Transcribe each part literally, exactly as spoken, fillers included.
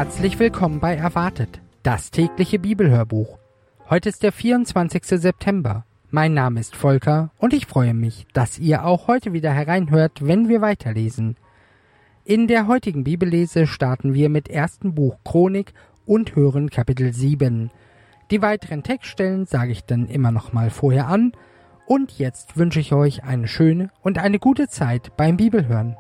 Herzlich willkommen bei Erwartet, das tägliche Bibelhörbuch. Heute ist der vierundzwanzigster September. Mein Name ist Volker und ich freue mich, dass ihr auch heute wieder hereinhört, wenn wir weiterlesen. In der heutigen Bibellese starten wir mit ersten Buch Chronik und hören Kapitel sieben. Die weiteren Textstellen sage ich dann immer noch mal vorher an. Und jetzt wünsche ich euch eine schöne und eine gute Zeit beim Bibelhören.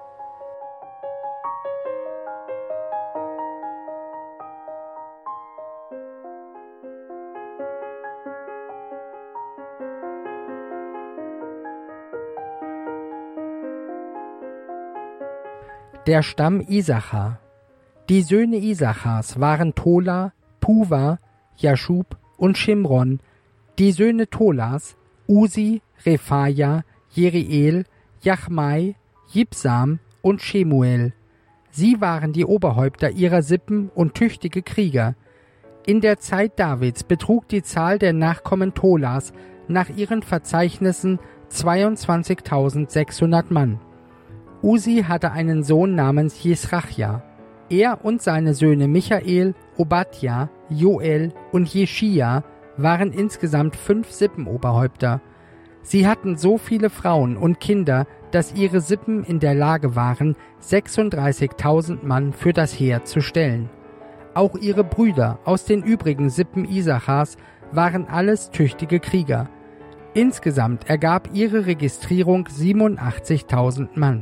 Der Stamm Isachar. Die Söhne Isachars waren Tola, Puva, Jaschub und Shimron. Die Söhne Tolas, Usi, Rephaja, Jeriel, Jachmai, Jibsam und Shemuel. Sie waren die Oberhäupter ihrer Sippen und tüchtige Krieger. In der Zeit Davids betrug die Zahl der Nachkommen Tolas nach ihren Verzeichnissen zweiundzwanzigtausendsechshundert Mann. Usi hatte einen Sohn namens Jesrachja. Er und seine Söhne Michael, Obadja, Joel und Jeschia waren insgesamt fünf Sippenoberhäupter. Sie hatten so viele Frauen und Kinder, dass ihre Sippen in der Lage waren, sechsunddreißigtausend Mann für das Heer zu stellen. Auch ihre Brüder aus den übrigen Sippen Isachars waren alles tüchtige Krieger. Insgesamt ergab ihre Registrierung siebenundachtzigtausend Mann.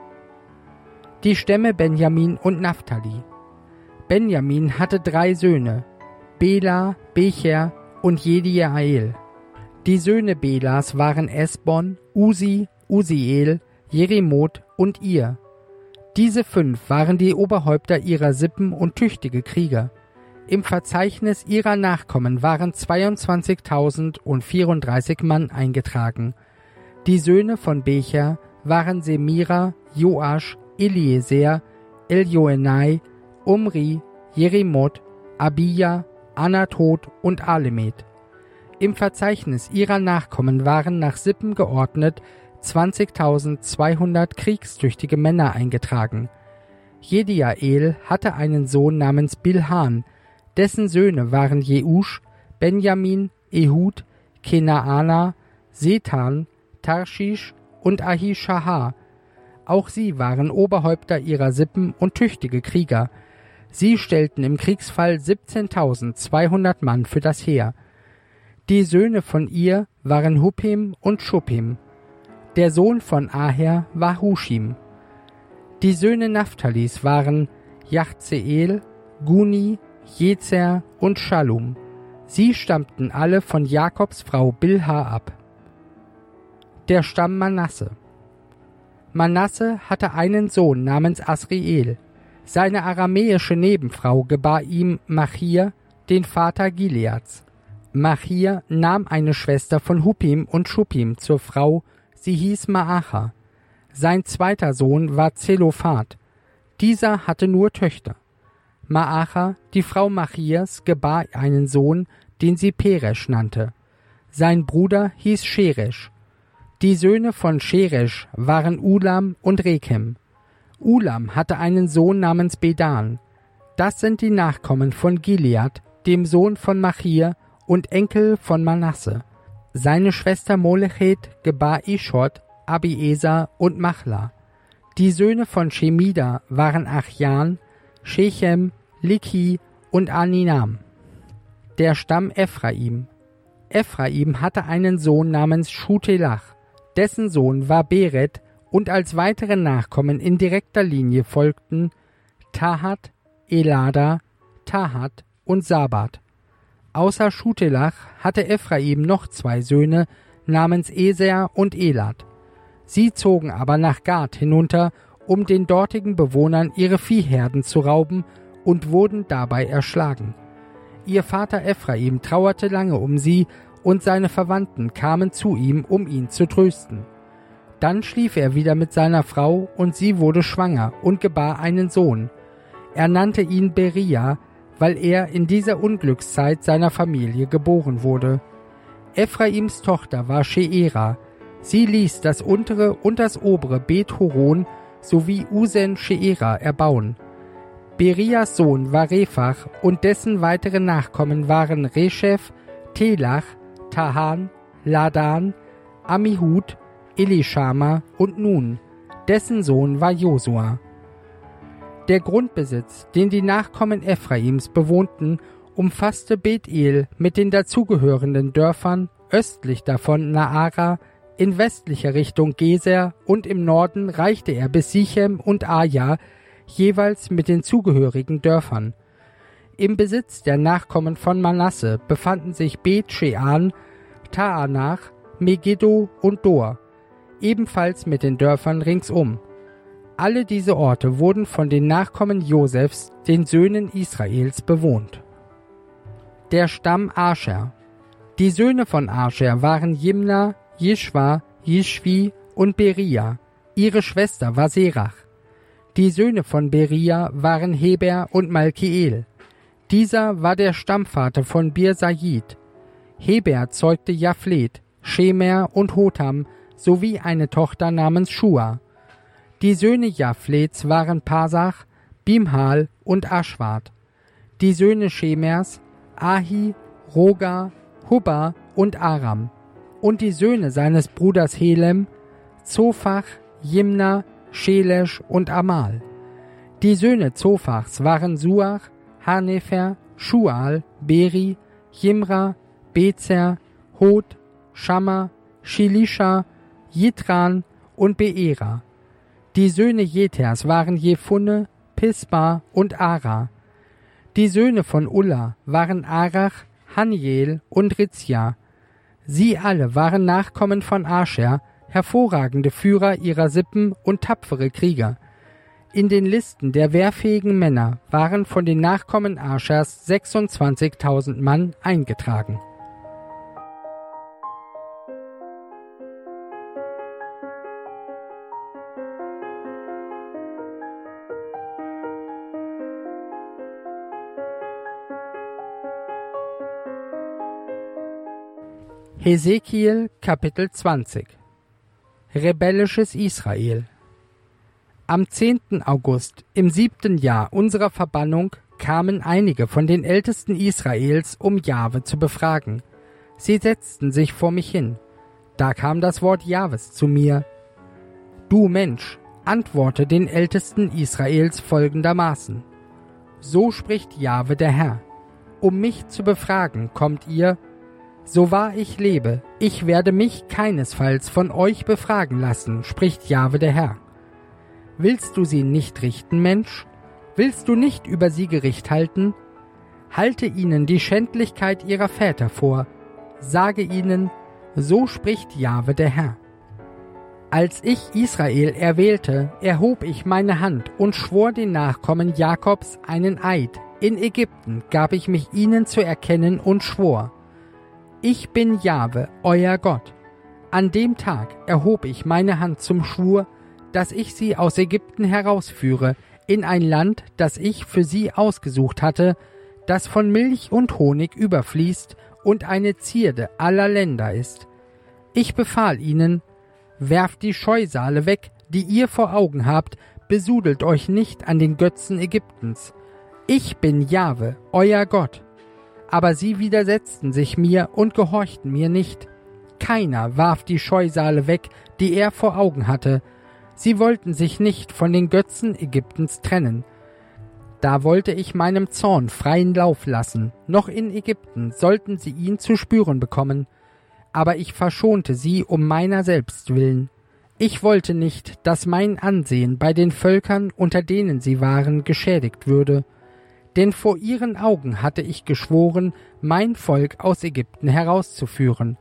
Die Stämme Benjamin und Naphtali. Benjamin hatte drei Söhne, Bela, Becher und Jediael. Die Söhne Belas waren Esbon, Usi, Usiel, Jerimoth und Ir. Diese fünf waren die Oberhäupter ihrer Sippen und tüchtige Krieger. Im Verzeichnis ihrer Nachkommen waren zweiundzwanzigtausendvierunddreißig Mann eingetragen. Die Söhne von Becher waren Semira, Joasch, Eliezer, Eljoenai, Umri, Jerimoth, Abija, Anatot und Alemet. Im Verzeichnis ihrer Nachkommen waren nach Sippen geordnet zwanzigtausendzweihundert kriegstüchtige Männer eingetragen. Jediael hatte einen Sohn namens Bilhan, dessen Söhne waren Jeusch, Benjamin, Ehud, Kenaana, Setan, Tarschisch und Ahishahar. Auch sie waren Oberhäupter ihrer Sippen und tüchtige Krieger. Sie stellten im Kriegsfall siebzehntausendzweihundert Mann für das Heer. Die Söhne von ihr waren Huppim und Schuppim. Der Sohn von Aher war Huschim. Die Söhne Naphtalis waren Jachzeel, Guni, Jezer und Schallum. Sie stammten alle von Jakobs Frau Bilha ab. Der Stamm Manasse. Manasse hatte einen Sohn namens Asriel. Seine aramäische Nebenfrau gebar ihm Machir, den Vater Gileads. Machir nahm eine Schwester von Huppim und Schuppim zur Frau, sie hieß Maacha. Sein zweiter Sohn war Zelophat. Dieser hatte nur Töchter. Maacha, die Frau Machirs, gebar einen Sohn, den sie Peresch nannte. Sein Bruder hieß Scheresch. Die Söhne von Scheresch waren Ulam und Rekem. Ulam hatte einen Sohn namens Bedan. Das sind die Nachkommen von Gilead, dem Sohn von Machir und Enkel von Manasse. Seine Schwester Molechet gebar Ishod, Abieser und Machla. Die Söhne von Shemida waren Achjan, Shechem, Liki und Aninam. Der Stamm Ephraim. Ephraim hatte einen Sohn namens Shutelach. Dessen Sohn war Beret, und als weitere Nachkommen in direkter Linie folgten Tahat, Elada, Tahat und Sabat. Außer Shutelach hatte Ephraim noch zwei Söhne namens Eser und Elad. Sie zogen aber nach Gad hinunter, um den dortigen Bewohnern ihre Viehherden zu rauben, und wurden dabei erschlagen. Ihr Vater Ephraim trauerte lange um sie, und seine Verwandten kamen zu ihm, um ihn zu trösten. Dann schlief er wieder mit seiner Frau, und sie wurde schwanger und gebar einen Sohn. Er nannte ihn Beria, weil er in dieser Unglückszeit seiner Familie geboren wurde. Ephraims Tochter war Sheera. Sie ließ das untere und das obere Bet Horon sowie Usen Sheera erbauen. Berias Sohn war Rephach und dessen weitere Nachkommen waren Reshef, Telach, Tahan, Ladan, Ammihud, Elishama und Nun, dessen Sohn war Josua. Der Grundbesitz, den die Nachkommen Ephraims bewohnten, umfasste Bethel mit den dazugehörenden Dörfern, östlich davon Naara, in westlicher Richtung Geser und im Norden reichte er bis Sichem und Aja, jeweils mit den zugehörigen Dörfern. Im Besitz der Nachkommen von Manasse befanden sich Beth-Shean, Taanach, Megiddo und Dor, ebenfalls mit den Dörfern ringsum. Alle diese Orte wurden von den Nachkommen Josefs, den Söhnen Israels, bewohnt. Der Stamm Ascher. Die Söhne von Ascher waren Jimna, Jischwa, Jischwi und Beria. Ihre Schwester war Serach. Die Söhne von Beria waren Heber und Malkiel. Dieser war der Stammvater von Bir-Sajid. Heber zeugte Japhlet, Shemer und Hotam sowie eine Tochter namens Shua. Die Söhne Japhlets waren Pasach, Bimhal und Aschwat. Die Söhne Shemers, Ahi, Roga, Hubba und Aram. Und die Söhne seines Bruders Helem, Zophach, Jimna, Shelesh und Amal. Die Söhne Zophachs waren Suach, Hanefer, Schual, Beri, Jimra, Bezer, Hod, Schamma, Shilisha, Jitran und Beera. Die Söhne Jeters waren Jefunne, Pispa und Ara. Die Söhne von Ulla waren Arach, Haniel und Ritzja. Sie alle waren Nachkommen von Ascher, hervorragende Führer ihrer Sippen und tapfere Krieger. In den Listen der wehrfähigen Männer waren von den Nachkommen Aschers sechsundzwanzigtausend Mann eingetragen. Hesekiel Kapitel zwanzig. Rebellisches Israel. Am zehnten August, im siebten Jahr unserer Verbannung, kamen einige von den Ältesten Israels, um Jahwe zu befragen. Sie setzten sich vor mich hin. Da kam das Wort Jahwes zu mir. Du Mensch, antworte den Ältesten Israels folgendermaßen. So spricht Jahwe der Herr. Um mich zu befragen, kommt ihr. So wahr ich lebe, ich werde mich keinesfalls von euch befragen lassen, spricht Jahwe der Herr. Willst du sie nicht richten, Mensch? Willst du nicht über sie Gericht halten? Halte ihnen die Schändlichkeit ihrer Väter vor. Sage ihnen, so spricht Jahwe der Herr. Als ich Israel erwählte, erhob ich meine Hand und schwor den Nachkommen Jakobs einen Eid. In Ägypten gab ich mich ihnen zu erkennen und schwor. Ich bin Jahwe, euer Gott. An dem Tag erhob ich meine Hand zum Schwur, dass ich sie aus Ägypten herausführe, in ein Land, das ich für sie ausgesucht hatte, das von Milch und Honig überfließt und eine Zierde aller Länder ist. Ich befahl ihnen, werft die Scheusale weg, die ihr vor Augen habt, besudelt euch nicht an den Götzen Ägyptens. Ich bin Jahwe, euer Gott. Aber sie widersetzten sich mir und gehorchten mir nicht. Keiner warf die Scheusale weg, die er vor Augen hatte. Sie wollten sich nicht von den Götzen Ägyptens trennen. Da wollte ich meinem Zorn freien Lauf lassen. Noch in Ägypten sollten sie ihn zu spüren bekommen. Aber ich verschonte sie um meiner selbst willen. Ich wollte nicht, dass mein Ansehen bei den Völkern, unter denen sie waren, geschädigt würde. Denn vor ihren Augen hatte ich geschworen, mein Volk aus Ägypten herauszuführen.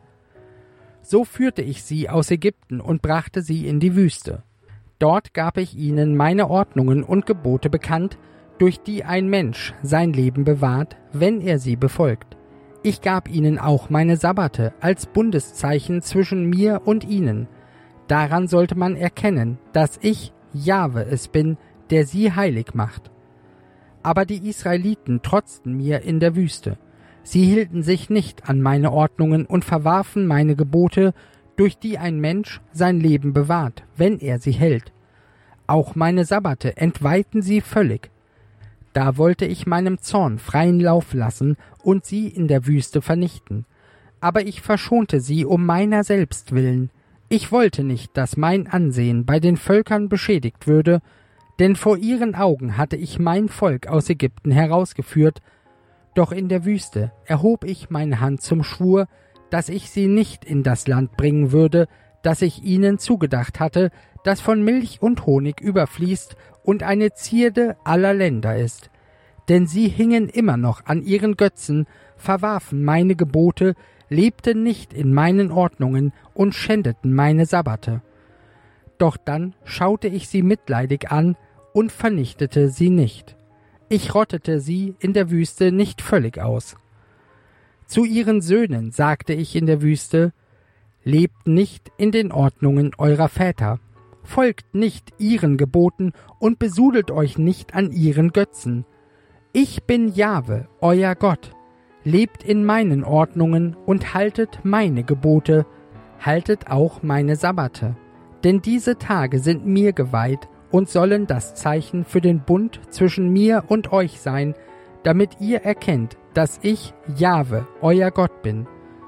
So führte ich sie aus Ägypten und brachte sie in die Wüste. Dort gab ich ihnen meine Ordnungen und Gebote bekannt, durch die ein Mensch sein Leben bewahrt, wenn er sie befolgt. Ich gab ihnen auch meine Sabbate als Bundeszeichen zwischen mir und ihnen. Daran sollte man erkennen, dass ich, Jahwe, es bin, der sie heilig macht. Aber die Israeliten trotzten mir in der Wüste. Sie hielten sich nicht an meine Ordnungen und verwarfen meine Gebote, durch die ein Mensch sein Leben bewahrt, wenn er sie hält. Auch meine Sabbate entweihten sie völlig. Da wollte ich meinem Zorn freien Lauf lassen und sie in der Wüste vernichten. Aber ich verschonte sie um meiner selbst willen. Ich wollte nicht, dass mein Ansehen bei den Völkern beschädigt würde, denn vor ihren Augen hatte ich mein Volk aus Ägypten herausgeführt. Doch in der Wüste erhob ich meine Hand zum Schwur, dass ich sie nicht in das Land bringen würde, das ich ihnen zugedacht hatte, das von Milch und Honig überfließt und eine Zierde aller Länder ist. Denn sie hingen immer noch an ihren Götzen, verwarfen meine Gebote, lebten nicht in meinen Ordnungen und schändeten meine Sabbate. Doch dann schaute ich sie mitleidig an und vernichtete sie nicht. Ich rottete sie in der Wüste nicht völlig aus. Zu ihren Söhnen sagte ich in der Wüste: Lebt nicht in den Ordnungen eurer Väter, folgt nicht ihren Geboten und besudelt euch nicht an ihren Götzen. Ich bin Jahwe, euer Gott. Lebt in meinen Ordnungen und haltet meine Gebote, haltet auch meine Sabbate. Denn diese Tage sind mir geweiht und sollen das Zeichen für den Bund zwischen mir und euch sein, damit ihr erkennt, dass ich Jahwe, euer Gott bin.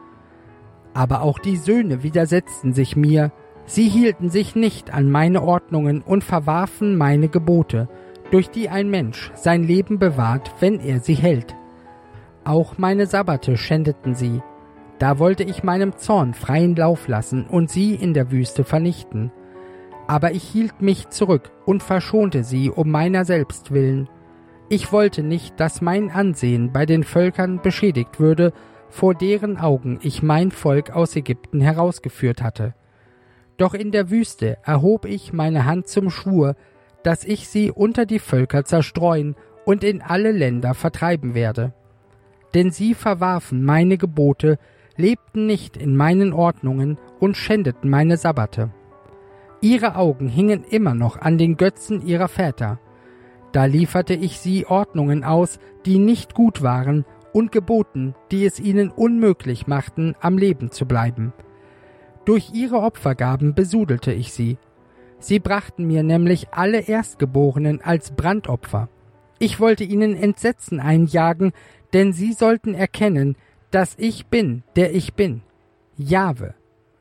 Aber auch die Söhne widersetzten sich mir, sie hielten sich nicht an meine Ordnungen und verwarfen meine Gebote, durch die ein Mensch sein Leben bewahrt, wenn er sie hält. Auch meine Sabbate schändeten sie. Da wollte ich meinem Zorn freien Lauf lassen und sie in der Wüste vernichten. Aber ich hielt mich zurück und verschonte sie um meiner selbst willen. Ich wollte nicht, dass mein Ansehen bei den Völkern beschädigt würde, vor deren Augen ich mein Volk aus Ägypten herausgeführt hatte. Doch in der Wüste erhob ich meine Hand zum Schwur, dass ich sie unter die Völker zerstreuen und in alle Länder vertreiben werde. Denn sie verwarfen meine Gebote, lebten nicht in meinen Ordnungen und schändeten meine Sabbate. Ihre Augen hingen immer noch an den Götzen ihrer Väter. Da lieferte ich sie Ordnungen aus, die nicht gut waren, und Geboten, die es ihnen unmöglich machten, am Leben zu bleiben. Durch ihre Opfergaben besudelte ich sie. Sie brachten mir nämlich alle Erstgeborenen als Brandopfer. Ich wollte ihnen Entsetzen einjagen, denn sie sollten erkennen, dass ich bin, der ich bin, Jahwe.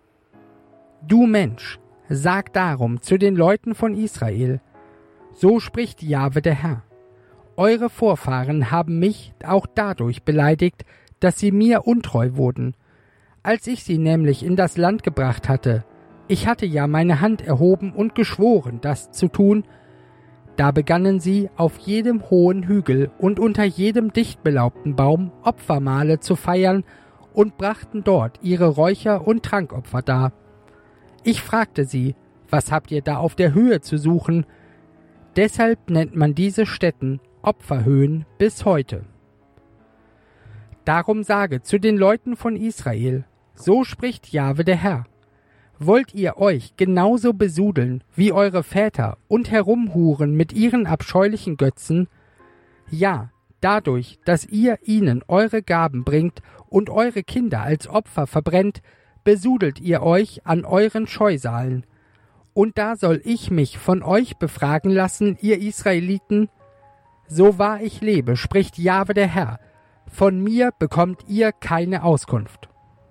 Du Mensch, sag darum zu den Leuten von Israel: So spricht Jahwe der Herr. Eure Vorfahren haben mich auch dadurch beleidigt, dass sie mir untreu wurden. Als ich sie nämlich in das Land gebracht hatte, ich hatte ja meine Hand erhoben und geschworen, das zu tun, da begannen sie auf jedem hohen Hügel und unter jedem dicht belaubten Baum Opfermahle zu feiern und brachten dort ihre Räucher- und Trankopfer dar. Ich fragte sie: Was habt ihr da auf der Höhe zu suchen? Deshalb nennt man diese Stätten Opferhöhen bis heute. Darum sage zu den Leuten von Israel: So spricht Jahwe der Herr. Wollt ihr euch genauso besudeln wie eure Väter und herumhuren mit ihren abscheulichen Götzen? Ja, dadurch, dass ihr ihnen eure Gaben bringt und eure Kinder als Opfer verbrennt, besudelt ihr euch an euren Scheusalen. Und da soll ich mich von euch befragen lassen, ihr Israeliten? So wahr ich lebe, spricht Jahwe der Herr, von mir bekommt ihr keine Auskunft.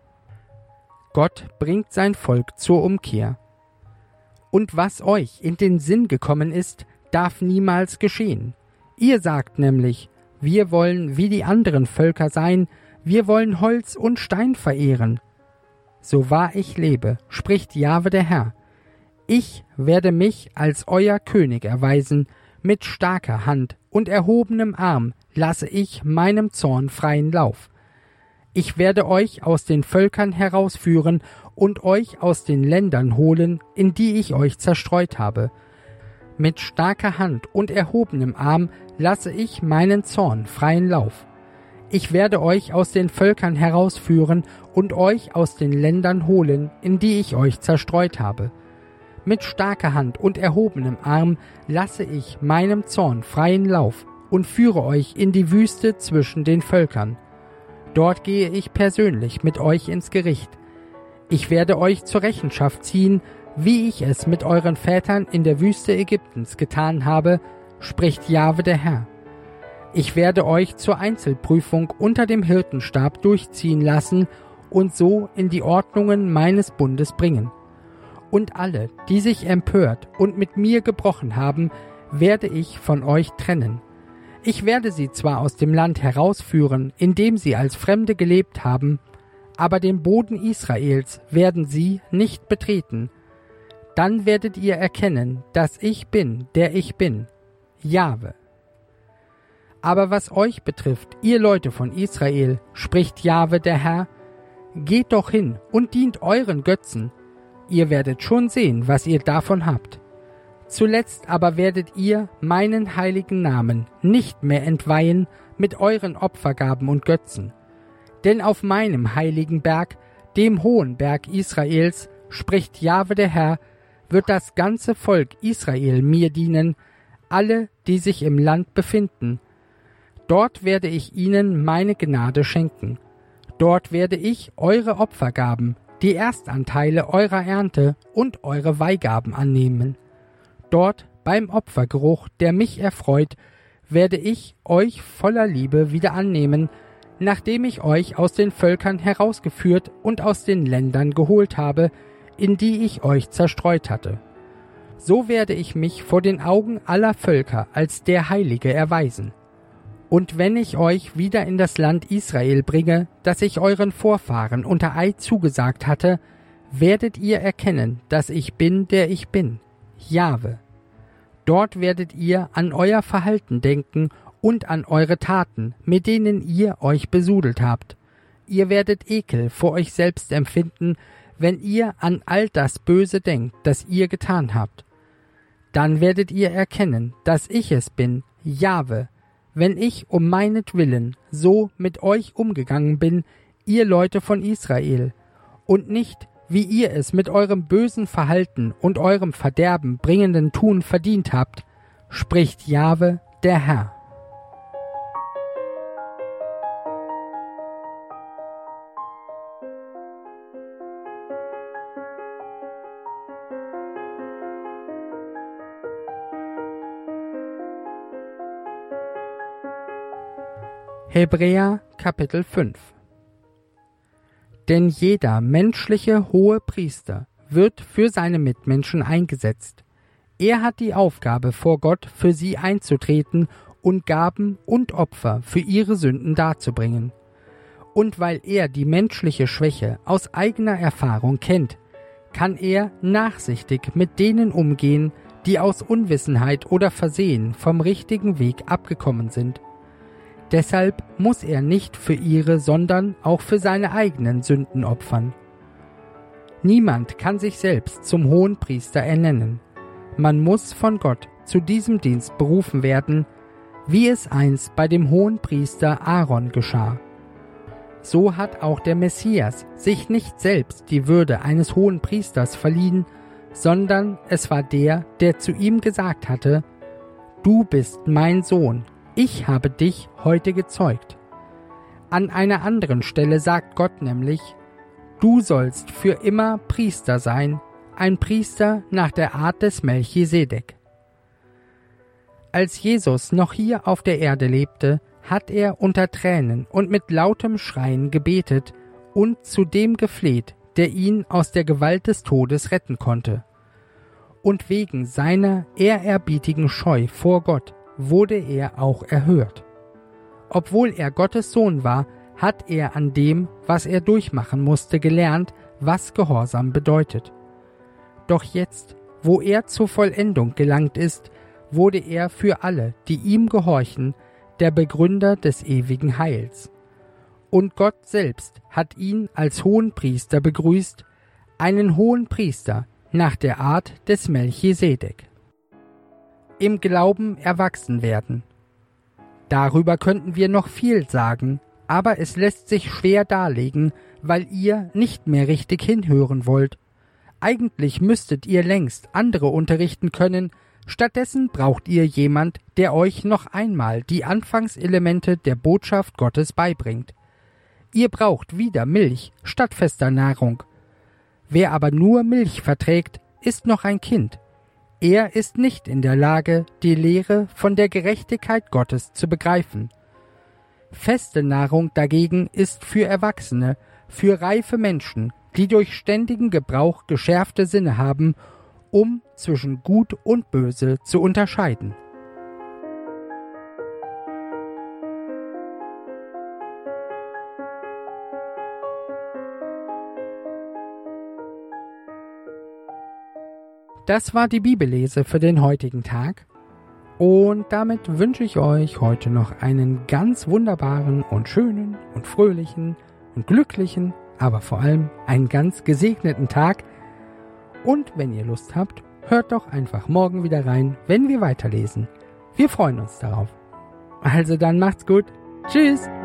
Gott bringt sein Volk zur Umkehr. Und was euch in den Sinn gekommen ist, darf niemals geschehen. Ihr sagt nämlich: Wir wollen wie die anderen Völker sein, wir wollen Holz und Stein verehren. So wahr ich lebe, spricht Jahwe der Herr, ich werde mich als euer König erweisen, mit starker Hand und erhobenem Arm lasse ich meinem Zorn freien Lauf. Ich werde euch aus den Völkern herausführen und euch aus den Ländern holen, in die ich euch zerstreut habe. Mit starker Hand und erhobenem Arm lasse ich meinen Zorn freien Lauf. Ich werde euch aus den Völkern herausführen und euch aus den Ländern holen, in die ich euch zerstreut habe. Mit starker Hand und erhobenem Arm lasse ich meinem Zorn freien Lauf und führe euch in die Wüste zwischen den Völkern. Dort gehe ich persönlich mit euch ins Gericht. Ich werde euch zur Rechenschaft ziehen, wie ich es mit euren Vätern in der Wüste Ägyptens getan habe, spricht Jahwe der Herr. Ich werde euch zur Einzelprüfung unter dem Hirtenstab durchziehen lassen und so in die Ordnungen meines Bundes bringen. Und alle, die sich empört und mit mir gebrochen haben, werde ich von euch trennen. Ich werde sie zwar aus dem Land herausführen, in dem sie als Fremde gelebt haben, aber den Boden Israels werden sie nicht betreten. Dann werdet ihr erkennen, dass ich bin, der ich bin, Jahwe. Aber was euch betrifft, ihr Leute von Israel, spricht Jahwe der Herr, geht doch hin und dient euren Götzen. Ihr werdet schon sehen, was ihr davon habt. Zuletzt aber werdet ihr meinen heiligen Namen nicht mehr entweihen mit euren Opfergaben und Götzen. Denn auf meinem heiligen Berg, dem hohen Berg Israels, spricht Jahwe der Herr, wird das ganze Volk Israel mir dienen, alle, die sich im Land befinden. Dort werde ich ihnen meine Gnade schenken. Dort werde ich eure Opfergaben, die Erstanteile eurer Ernte und eure Weihgaben annehmen. Dort, beim Opfergeruch, der mich erfreut, werde ich euch voller Liebe wieder annehmen, nachdem ich euch aus den Völkern herausgeführt und aus den Ländern geholt habe, in die ich euch zerstreut hatte. So werde ich mich vor den Augen aller Völker als der Heilige erweisen. Und wenn ich euch wieder in das Land Israel bringe, das ich euren Vorfahren unter Eid zugesagt hatte, werdet ihr erkennen, dass ich bin, der ich bin, Jahwe. Dort werdet ihr an euer Verhalten denken und an eure Taten, mit denen ihr euch besudelt habt. Ihr werdet Ekel vor euch selbst empfinden, wenn ihr an all das Böse denkt, das ihr getan habt. Dann werdet ihr erkennen, dass ich es bin, Jahwe, wenn ich um meinetwillen so mit euch umgegangen bin, ihr Leute von Israel, und nicht, wie ihr es mit eurem bösen Verhalten und eurem Verderben bringenden Tun verdient habt, spricht Jahwe, der Herr. Hebräer Kapitel fünf. Denn jeder menschliche hohe Priester wird für seine Mitmenschen eingesetzt. Er hat die Aufgabe vor Gott, für sie einzutreten und Gaben und Opfer für ihre Sünden darzubringen. Und weil er die menschliche Schwäche aus eigener Erfahrung kennt, kann er nachsichtig mit denen umgehen, die aus Unwissenheit oder Versehen vom richtigen Weg abgekommen sind. Deshalb muss er nicht für ihre, sondern auch für seine eigenen Sünden opfern. Niemand kann sich selbst zum Hohenpriester ernennen. Man muss von Gott zu diesem Dienst berufen werden, wie es einst bei dem Hohenpriester Aaron geschah. So hat auch der Messias sich nicht selbst die Würde eines Hohenpriesters verliehen, sondern es war der, der zu ihm gesagt hatte: Du bist mein Sohn. Ich habe dich heute gezeugt. An einer anderen Stelle sagt Gott nämlich: Du sollst für immer Priester sein, ein Priester nach der Art des Melchisedek. Als Jesus noch hier auf der Erde lebte, hat er unter Tränen und mit lautem Schreien gebetet und zu dem gefleht, der ihn aus der Gewalt des Todes retten konnte. Und wegen seiner ehrerbietigen Scheu vor Gott wurde er auch erhört. Obwohl er Gottes Sohn war, hat er an dem, was er durchmachen musste, gelernt, was Gehorsam bedeutet. Doch jetzt, wo er zur Vollendung gelangt ist, wurde er für alle, die ihm gehorchen, der Begründer des ewigen Heils. Und Gott selbst hat ihn als Hohenpriester begrüßt, einen Hohenpriester nach der Art des Melchisedek. Im Glauben erwachsen werden. Darüber könnten wir noch viel sagen, aber es lässt sich schwer darlegen, weil ihr nicht mehr richtig hinhören wollt. Eigentlich müsstet ihr längst andere unterrichten können, stattdessen braucht ihr jemand, der euch noch einmal die Anfangselemente der Botschaft Gottes beibringt. Ihr braucht wieder Milch statt fester Nahrung. Wer aber nur Milch verträgt, ist noch ein Kind. Er ist nicht in der Lage, die Lehre von der Gerechtigkeit Gottes zu begreifen. Feste Nahrung dagegen ist für Erwachsene, für reife Menschen, die durch ständigen Gebrauch geschärfte Sinne haben, um zwischen Gut und Böse zu unterscheiden. Das war die Bibellese für den heutigen Tag. Und damit wünsche ich euch heute noch einen ganz wunderbaren und schönen und fröhlichen und glücklichen, aber vor allem einen ganz gesegneten Tag. Und wenn ihr Lust habt, hört doch einfach morgen wieder rein, wenn wir weiterlesen. Wir freuen uns darauf. Also dann macht's gut. Tschüss.